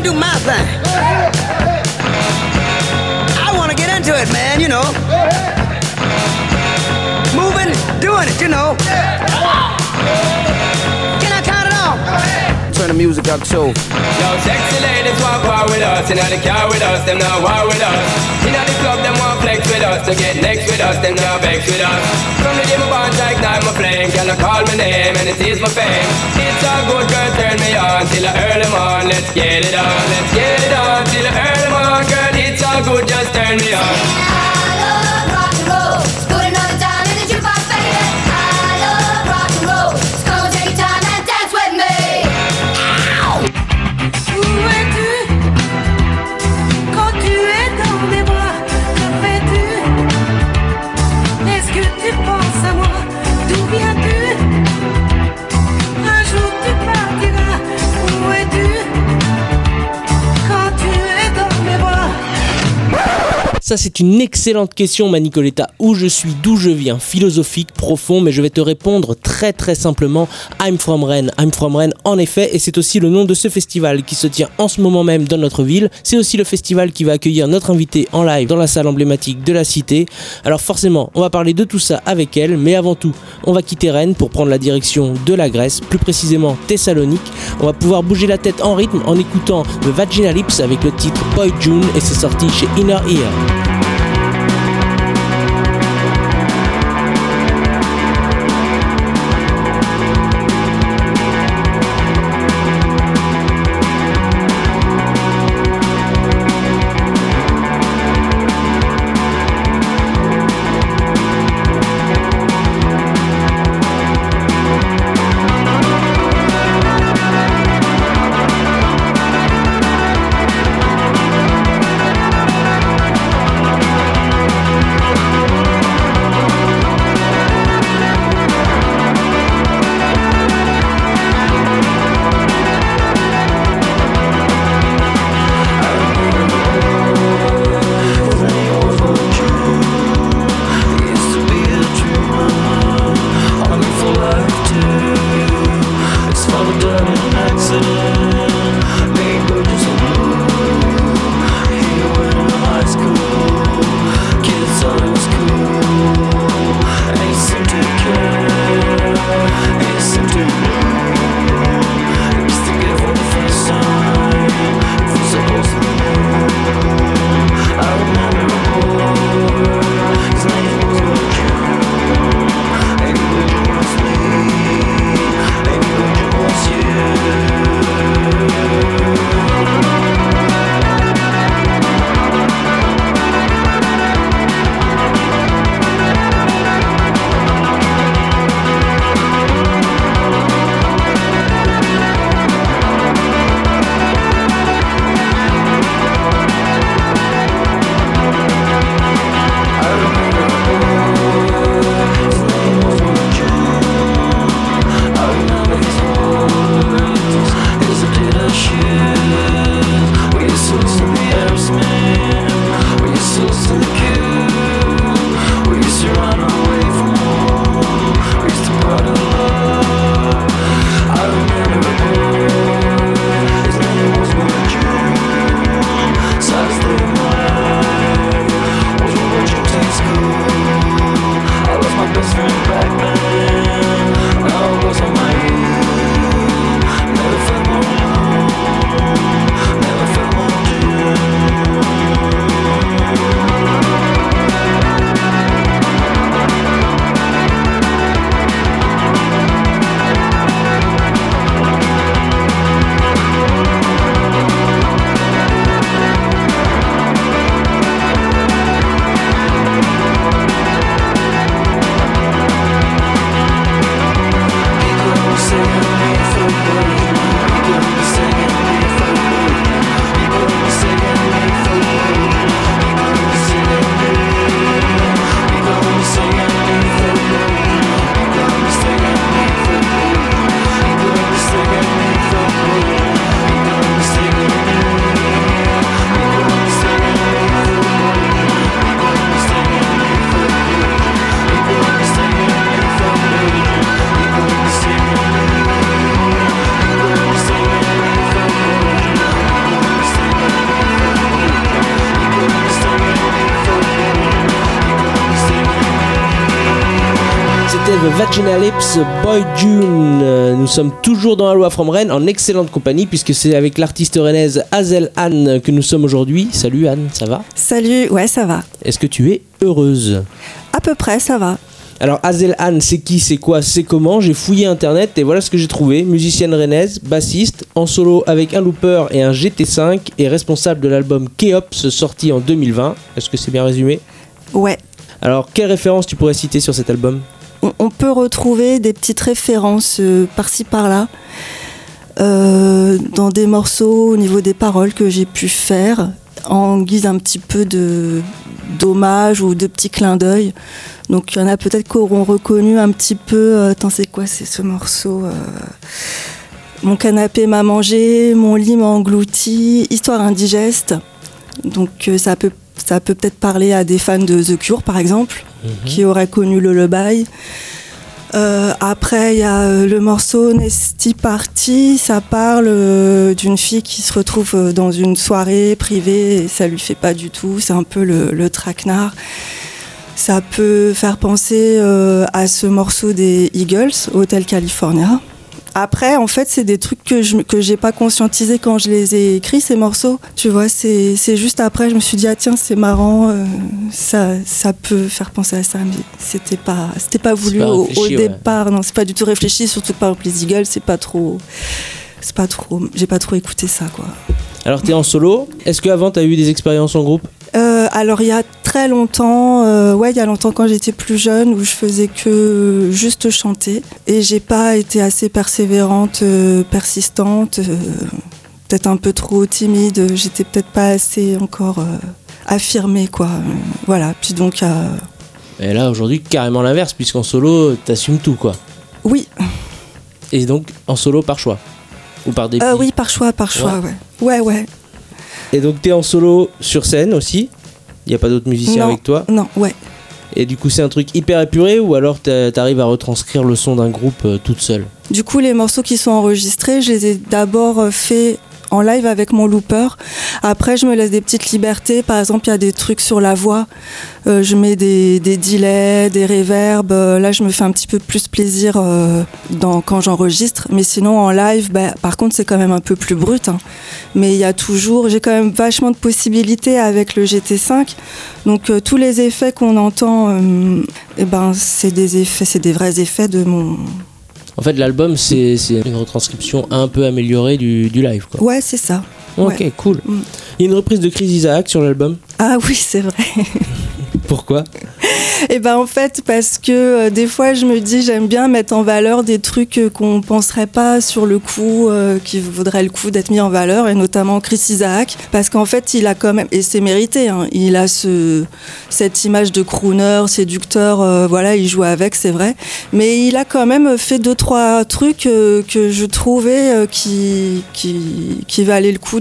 gonna do my thing. I wanna get into it, man, you know. Moving, doing it, you know. Can I count it off? Turn the music up too. Yo, sexy ladies want war with us. Inna the car with us, them not war with us. Inna the club, them want flex with us. To get next with us, them not vex with us. From the day my bonds ignite my flame, girl, I call my name and it is my fame. It's all good, girl, turn me on till I earn them on. Let's get it on, let's get it on till I earn them on, girl. It's all good, just turn me on. I love rock and roll. Let's put another time in the jukebox, baby. I love rock and roll. So come on, take your time and dance with me. Où es-tu quand tu es dans mes bras? Que fais-tu? Est-ce que tu penses à moi? D'où viens-tu? Un jour tu partiras. Où es-tu quand tu es dans mes bras? Ça c'est une excellente question ma Nicoletta. Où je suis, d'où je viens, philosophique, profond, mais je vais te répondre très très simplement. I'm from Rennes en effet, et c'est aussi le nom de ce festival qui se tient en ce moment même dans notre ville. C'est aussi le festival qui va accueillir notre invitée en live dans la salle emblématique de la Cité. Alors forcément, on va parler de tout ça avec elle, mais avant tout, on va quitter Rennes pour prendre la direction de la Grèce, plus précisément Thessalonique. On va pouvoir bouger la tête en rythme en écoutant The Vagina Lips avec le titre Boy June, et c'est sorti chez Inner Ear. C'était The Vaginal Lips, Boy June. Nous sommes toujours dans la loi from Rennes en excellente compagnie puisque c'est avec l'artiste rennaise Hazel Anne que nous sommes aujourd'hui. Salut Anne, ça va ? Salut, ouais, ça va. Est-ce que tu es heureuse ? À peu près, ça va. Alors Hazel Anne, c'est qui, c'est quoi, c'est comment ? J'ai fouillé internet et voilà ce que j'ai trouvé. Musicienne rennaise, bassiste, en solo avec un looper et un GT5 et responsable de l'album Keops sorti en 2020. Est-ce que c'est bien résumé ? Ouais. Alors quelles références tu pourrais citer sur cet album ? On peut retrouver des petites références par-ci par-là dans des morceaux au niveau des paroles que j'ai pu faire en guise un petit peu d'hommage ou de petits clins d'œil. Donc il y en a peut-être qui auront reconnu un petit peu. Attends, c'est quoi, c'est ce morceau Mon canapé m'a mangé, mon lit m'a englouti, histoire indigeste. Donc ça peut peut-être parler à des fans de The Cure par exemple, qui auraient connu le Lullaby. Après il y a le morceau Nasty Party, ça parle d'une fille qui se retrouve dans une soirée privée et ça lui fait pas du tout, c'est un peu le traquenard. Ça peut faire penser à ce morceau des Eagles, Hotel California. Après, en fait, c'est des trucs que j'ai pas conscientisé quand je les ai écrits, ces morceaux. Tu vois, c'est juste après, je me suis dit, ah tiens, c'est marrant, ça peut faire penser à ça, mais c'était pas voulu au départ. Ouais. Non, c'est pas du tout réfléchi, surtout que par exemple, les Eagles, j'ai pas trop écouté ça, quoi. Alors, t'es en solo. Est-ce qu'avant, t'as eu des expériences en groupe ? Alors il y a très longtemps, il y a longtemps quand j'étais plus jeune où je faisais que juste chanter et j'ai pas été assez persévérante, persistante, peut-être un peu trop timide, j'étais peut-être pas assez encore affirmée quoi. Voilà, puis donc et là aujourd'hui carrément l'inverse puisqu'en solo t'assumes tout quoi. Oui. Et donc en solo par choix ou par dépit ? Oui, par choix, ouais. Ouais. Et donc t'es en solo sur scène aussi ? Il n'y a pas d'autres musiciens avec toi ? Non, ouais. Et du coup c'est un truc hyper épuré ou alors t'arrives à retranscrire le son d'un groupe toute seule ? Du coup les morceaux qui sont enregistrés, je les ai d'abord faits en live avec mon looper. Après je me laisse des petites libertés, par exemple il y a des trucs sur la voix, je mets des delays, des reverbs, là je me fais un petit peu plus plaisir quand j'enregistre, mais sinon en live par contre c'est quand même un peu plus brut hein. Mais il y a toujours, j'ai quand même vachement de possibilités avec le GT5, donc tous les effets qu'on entend c'est des vrais effets de mon... En fait, l'album, c'est une retranscription un peu améliorée du live, quoi. Ouais, c'est ça. Ok, ouais. Cool. Il y a une reprise de Chris Isaak sur l'album ? Ah oui, c'est vrai. Pourquoi ? En fait, parce que des fois, je me dis, j'aime bien mettre en valeur des trucs qu'on ne penserait pas sur le coup, qui vaudraient le coup d'être mis en valeur, et notamment Chris Isaak, parce qu'en fait, il a quand même, et c'est mérité, hein, il a cette image de crooner, séducteur, il joue avec, c'est vrai, mais il a quand même fait 2-3 trucs que je trouvais qui valaient le coup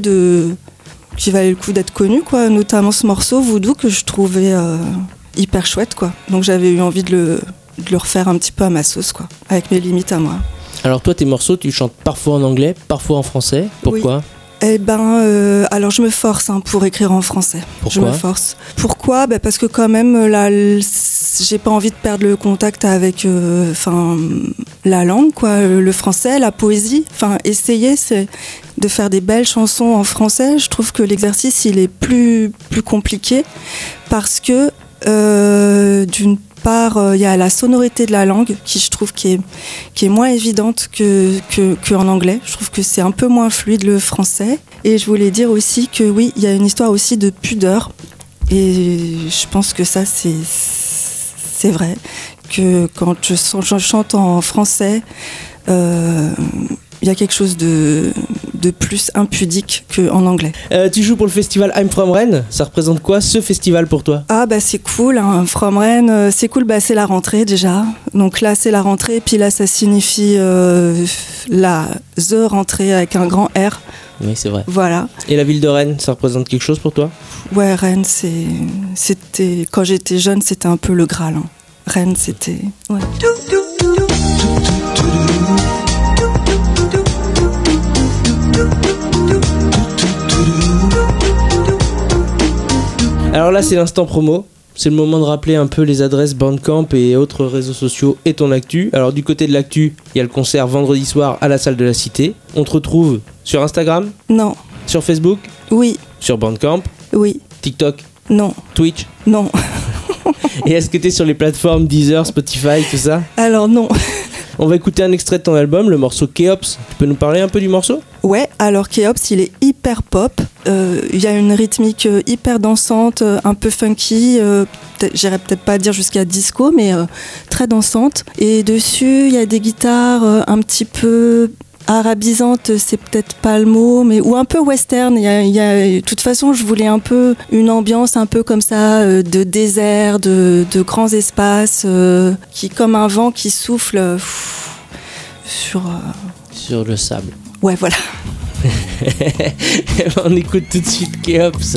d'être connu, quoi, notamment ce morceau Voodoo que je trouvais hyper chouette, quoi. Donc j'avais eu envie de le refaire un petit peu à ma sauce, quoi, avec mes limites à moi. Alors toi, tes morceaux, tu chantes parfois en anglais, parfois en français. Pourquoi ? Oui. Alors je me force pour écrire en français. Pourquoi ? Je me force. Pourquoi ? Parce que quand même, j'ai pas envie de perdre le contact avec la langue, quoi, le français, la poésie. Essayer, c'est de faire des belles chansons en français. Je trouve que l'exercice, il est plus compliqué parce que d'une part, il y a la sonorité de la langue qui, je trouve, qui est moins évidente qu'en anglais. Je trouve que c'est un peu moins fluide le français. Et je voulais dire aussi que oui, il y a une histoire aussi de pudeur. Et je pense que ça, c'est vrai. Que quand je chante en français, il y a quelque chose de plus impudique qu'en anglais. Tu joues pour le festival I'm From Rennes. Ça représente quoi ce festival pour toi ? Ah c'est cool, hein. From Rennes, c'est cool, c'est la rentrée déjà. Donc là c'est la rentrée, puis là ça signifie the rentrée avec un grand R. Oui, c'est vrai. Voilà. Et la ville de Rennes, ça représente quelque chose pour toi ? Ouais, Rennes, c'était quand j'étais jeune, c'était un peu le Graal. Hein. Rennes, c'était... Ouais. Alors là, c'est l'instant promo. c'est le moment de rappeler un peu les adresses Bandcamp et autres réseaux sociaux et ton actu. Alors du côté de l'actu, il y a le concert vendredi soir à la salle de la Cité. On te retrouve sur Instagram, Non. sur Facebook, Oui. sur Bandcamp, Oui. TikTok, Non. Twitch. Non. Et est-ce que t'es sur les plateformes Deezer, Spotify, tout ça? Alors non. On va écouter un extrait de ton album, le morceau Keops. Tu peux nous parler un peu du morceau? Ouais, alors Keops, il est hyper pop. Il y a une rythmique hyper dansante, un peu funky. J'irais peut-être pas dire jusqu'à disco, mais très dansante. Et dessus, il y a des guitares un petit peu arabisantes, c'est peut-être pas le mot, mais ou un peu western. De toute façon, je voulais un peu une ambiance un peu comme ça, de désert, de grands espaces, qui comme un vent qui souffle sur le sable. Ouais, voilà. On écoute tout de suite Keops.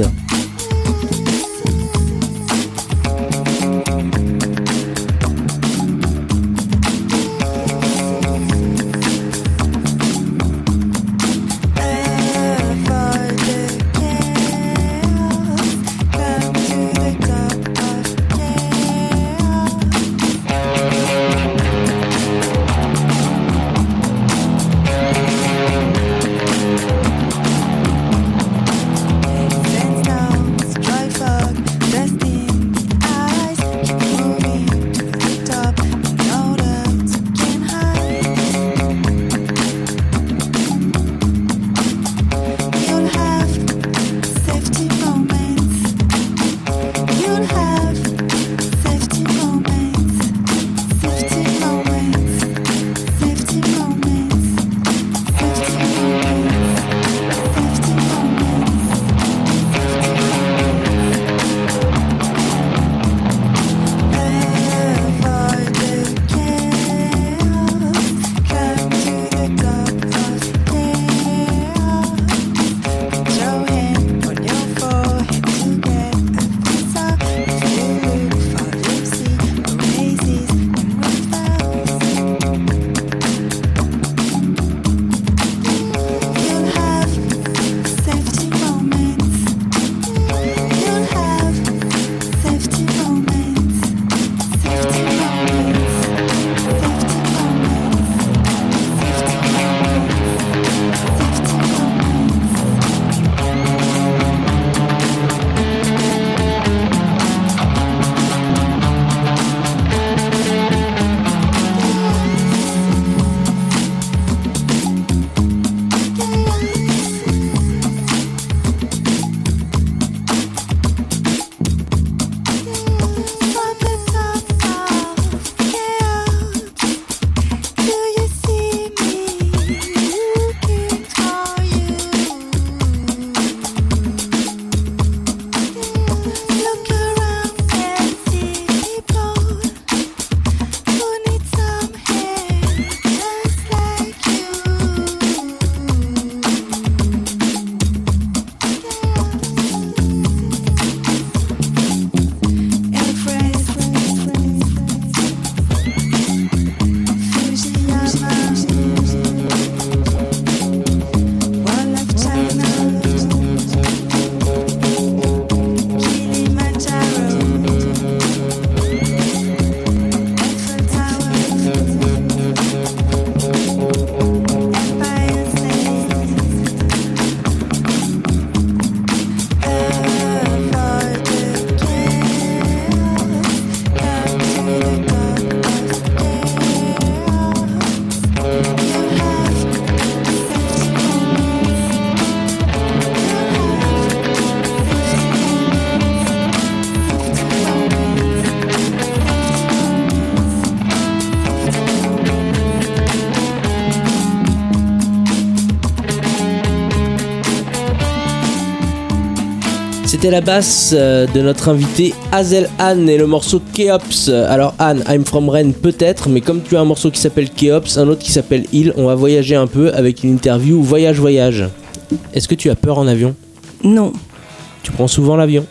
C'était la basse de notre invité Hazel Anne et le morceau Keops. Alors Anne, I'm from Rennes peut-être, mais comme tu as un morceau qui s'appelle Keops, un autre qui s'appelle Il, on va voyager un peu avec une interview voyage. Est-ce que tu as peur en avion? Non. Tu prends souvent l'avion?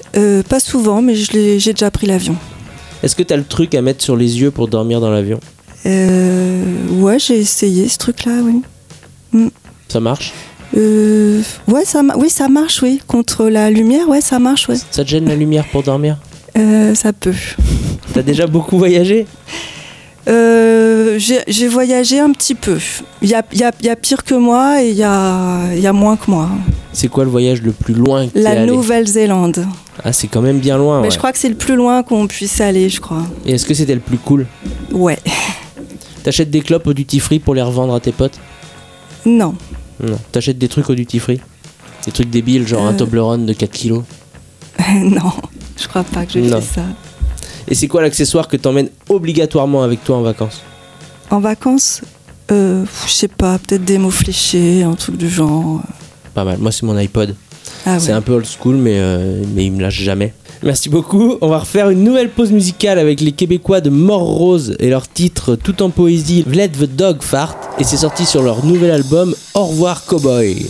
Pas souvent, mais j'ai déjà pris l'avion. Est-ce que tu as le truc à mettre sur les yeux pour dormir dans l'avion? Ouais, j'ai essayé ce truc-là, oui. Ça marche? Ouais, ça marche, oui. Contre la lumière, ouais, ça marche, ouais. Ça te gêne la lumière pour dormir? Ça peut. T'as déjà beaucoup voyagé? J'ai voyagé un petit peu. Il y a pire que moi et il y a moins que moi. C'est quoi le voyage le plus loin que t'es La allé? Nouvelle-Zélande. Ah, c'est quand même bien loin, Mais ouais. je crois que c'est le plus loin qu'on puisse aller, je crois. Et est-ce que c'était le plus cool? Ouais. T'achètes des clopes au duty free pour les revendre à tes potes? Non. Non. T'achètes des trucs au duty free? Des trucs débiles, genre un Toblerone de 4 kilos? Non, je crois pas que je Non. fais ça. Et c'est quoi l'accessoire que t'emmènes obligatoirement avec toi en vacances? En vacances, je sais pas, peut-être des mots fléchés, un truc du genre. Pas mal. Moi, c'est mon iPod. Ah C'est ouais. un peu old school, mais il me lâche jamais. Merci beaucoup. On va refaire une nouvelle pause musicale avec les Québécois de Mort-Rose et leur titre tout en poésie Let the Dog Fart. Et c'est sorti sur leur nouvel album Au revoir Cowboy.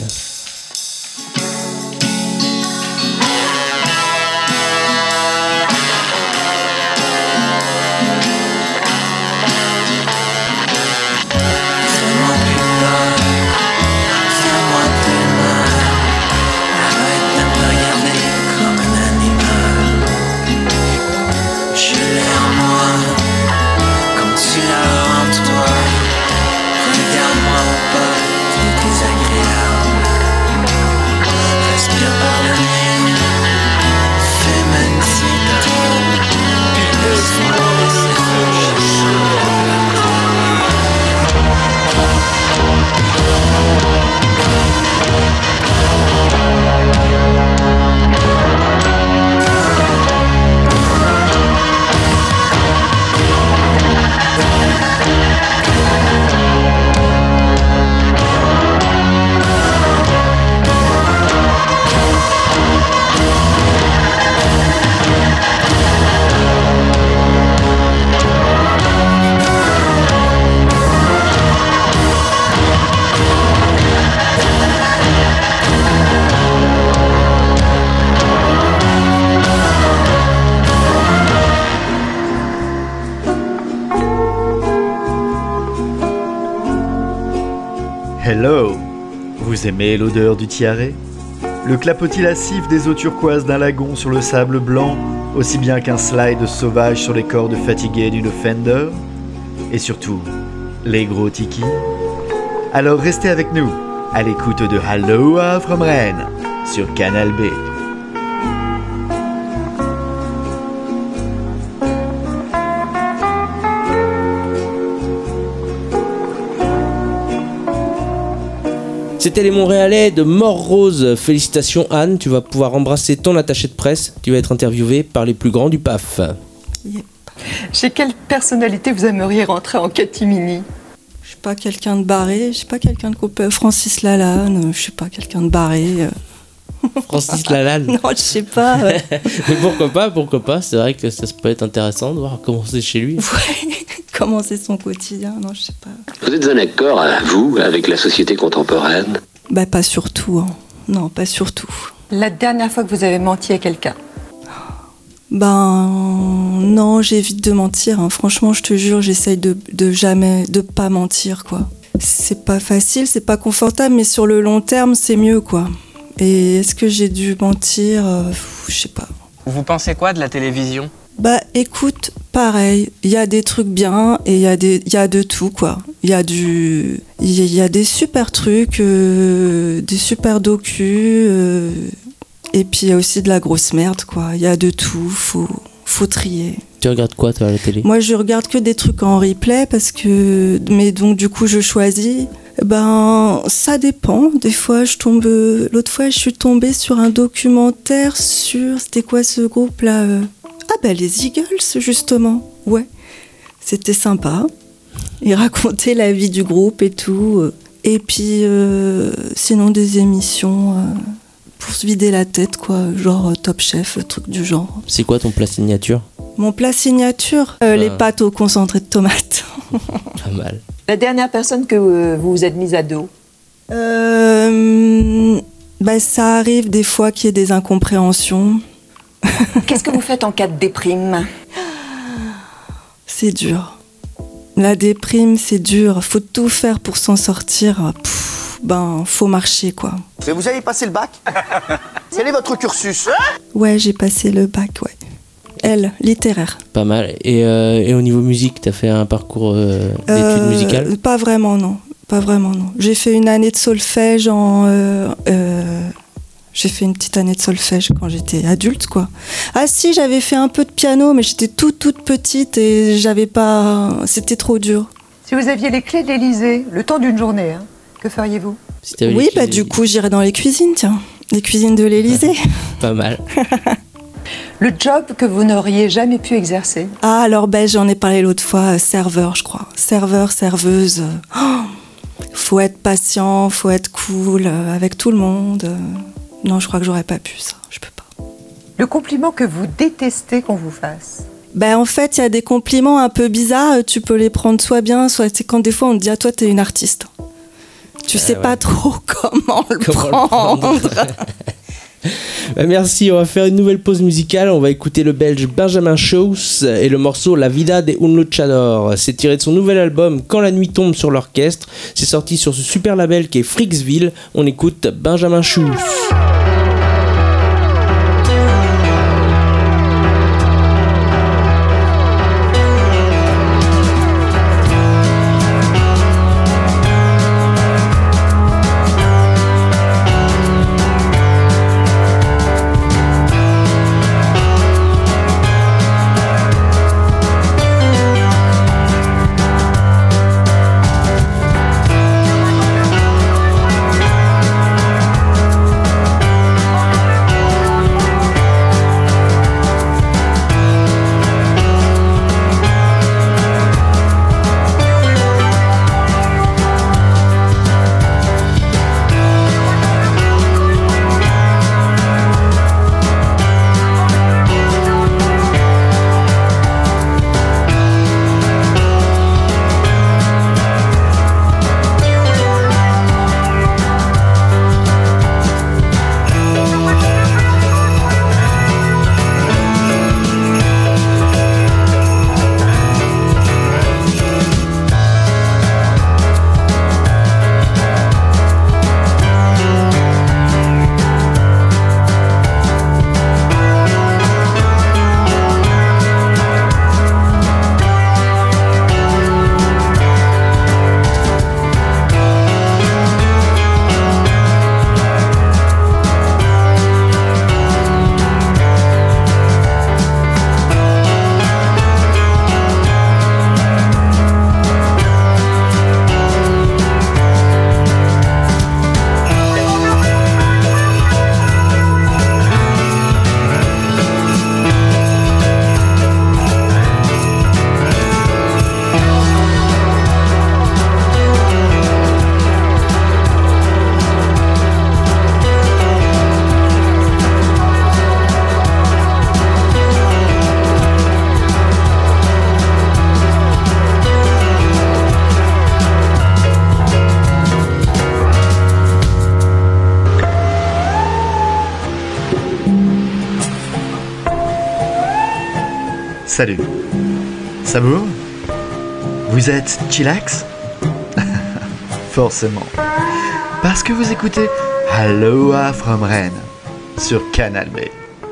Hello! Vous aimez l'odeur du tiaré? Le clapotis lascif des eaux turquoises d'un lagon sur le sable blanc, aussi bien qu'un slide sauvage sur les cordes fatiguées d'une Fender? Et surtout, les gros tikis? Alors restez avec nous, à l'écoute de Aloha from Rennes, sur Canal B. C'était les Montréalais de Mort-Rose. Félicitations Anne, tu vas pouvoir embrasser ton attaché de presse. Tu vas être interviewé par les plus grands du PAF. Chez quelle personnalité vous aimeriez rentrer en catimini? Je sais pas, quelqu'un de barré, je sais pas, quelqu'un de coupé. Francis Lalanne, je sais pas, quelqu'un de barré. Francis Lalanne. Non, je sais pas. Ouais. Mais pourquoi pas. C'est vrai que ça peut être intéressant de voir comment c'est chez lui. Ouais. Comment c'est son quotidien? Non, je sais pas. Vous êtes en accord, vous, avec la société contemporaine? Bah, pas surtout. Hein. Non, pas surtout. La dernière fois que vous avez menti à quelqu'un? Ben, non, j'évite de mentir. Hein. Franchement, je te jure, j'essaye de jamais, de pas mentir, quoi. C'est pas facile, c'est pas confortable, mais sur le long terme, c'est mieux, quoi. Et est-ce que j'ai dû mentir? Je sais pas. Vous pensez quoi de la télévision? Bah écoute, pareil, il y a des trucs bien et il y a de tout, quoi. Il y a des super trucs, des super docus, et puis il y a aussi de la grosse merde, quoi. Il y a de tout, faut trier. Tu regardes quoi toi à la télé? Moi je regarde que des trucs en replay mais donc du coup je choisis. Ben ça dépend. Des fois l'autre fois je suis tombée sur un documentaire sur, c'était quoi ce groupe là? Ah ben les Eagles justement. Ouais, c'était sympa. Ils racontaient la vie du groupe et tout. Et puis sinon des émissions pour se vider la tête, quoi, genre Top Chef, le truc du genre. C'est quoi ton plat signature? Mon plat signature, les pâtes au concentré de tomates. Pas mal. La dernière personne que vous vous êtes mise à dos? Bah, ça arrive des fois qu'il y ait des incompréhensions. Qu'est-ce que vous faites en cas de déprime? C'est dur. La déprime, c'est dur. Faut tout faire pour s'en sortir. Faut marcher, quoi. Mais vous avez passé le bac? Quel est votre cursus? Ouais, j'ai passé le bac, ouais. L, littéraire. Pas mal. Et au niveau musique, t'as fait un parcours d'études musicales? Pas vraiment, non. J'ai fait une année de solfège j'ai fait une petite année de solfège quand j'étais adulte, quoi. Ah si, j'avais fait un peu de piano, mais j'étais toute petite et c'était trop dur. Si vous aviez les clés de l'Élysée, le temps d'une journée, que feriez-vous? Oui, du coup, j'irais dans les cuisines, tiens. Les cuisines de l'Élysée. Pas mal. Le job que vous n'auriez jamais pu exercer? Ah, alors j'en ai parlé l'autre fois, serveur, je crois. Serveur, serveuse. Faut être patient, faut être cool avec tout le monde. Non, je crois que j'aurais pas pu ça, je peux pas. Le compliment que vous détestez qu'on vous fasse? En fait, il y a des compliments un peu bizarres, tu peux les prendre soit bien, soit c'est quand des fois on te dit « Ah, toi, t'es une artiste ». Tu sais pas trop comment le prendre. Merci, on va faire une nouvelle pause musicale. On va écouter le belge Benjamin Schous et le morceau La Vida de un Luchador. C'est tiré de son nouvel album Quand la nuit tombe sur l'orchestre. C'est sorti sur ce super label qui est Freaksville. On écoute Benjamin Schous. Salut. Samour? Vous êtes chillax? Forcément. Parce que vous écoutez Aloha from Rennes sur Canal B.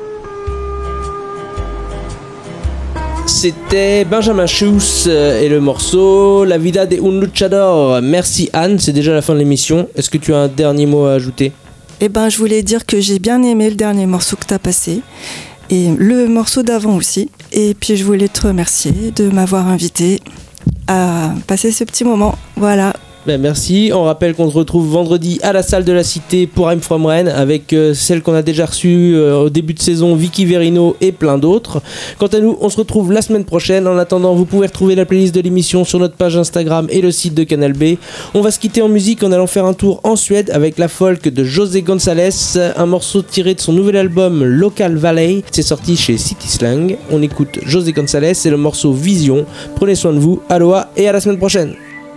C'était Benjamin Schous et le morceau La Vida de un Luchador. Merci Anne, c'est déjà la fin de l'émission. Est-ce que tu as un dernier mot à ajouter? Je voulais dire que j'ai bien aimé le dernier morceau que tu as passé et le morceau d'avant aussi. Et puis je voulais te remercier de m'avoir invité à passer ce petit moment. Voilà. Merci, on rappelle qu'on se retrouve vendredi à la salle de la Cité pour I'm From Rennes avec celle qu'on a déjà reçue au début de saison, Vicky Verino et plein d'autres. Quant à nous, on se retrouve la semaine prochaine. En attendant, vous pouvez retrouver la playlist de l'émission sur notre page Instagram et le site de Canal B. On va se quitter en musique en allant faire un tour en Suède avec la folk de José González, un morceau tiré de son nouvel album Local Valley. C'est sorti chez City Slang. On écoute José González et le morceau Vision. Prenez soin de vous, aloha et à la semaine prochaine.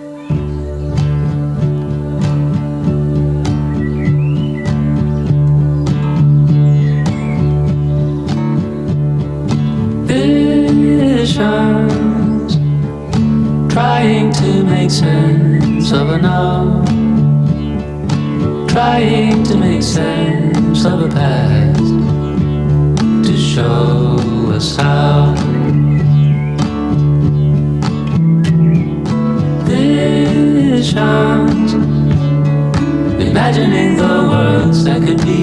Trying to make sense of a now, trying to make sense of a past, to show a sound. Visions, imagining the worlds that could be,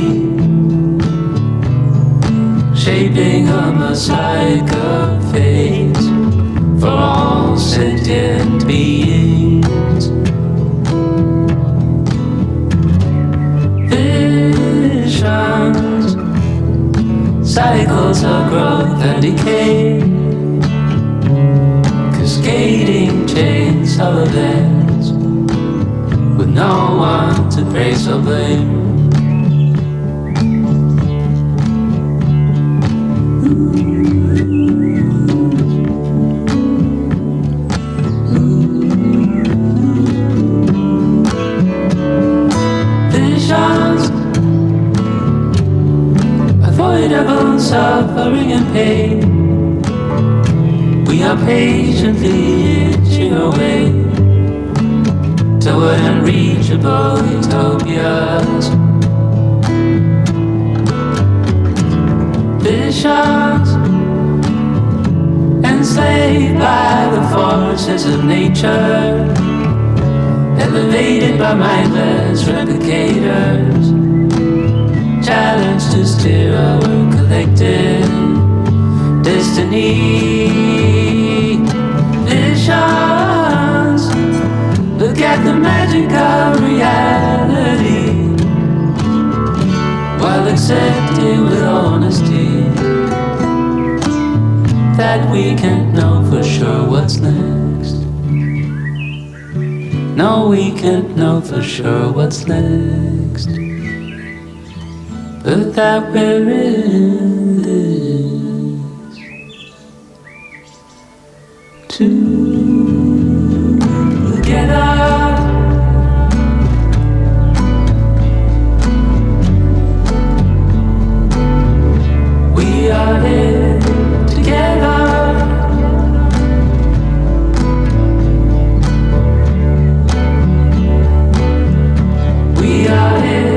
shaping a mosaic of fate for all sentient beings. Visions, cycles of growth and decay, cascading chains of events with no one to praise or blame. Visions, avoidable suffering and pain. We are patiently inching away toward unreachable utopias. Visions, enslaved by the forces of nature, elevated by mindless replicators, challenged to steer our collective destiny. Visions, look at the magic of reality, while accepting with honesty that we can't know for sure what's next. No, we can't know for sure what's next, but that we're in this together. We are here together. We are here.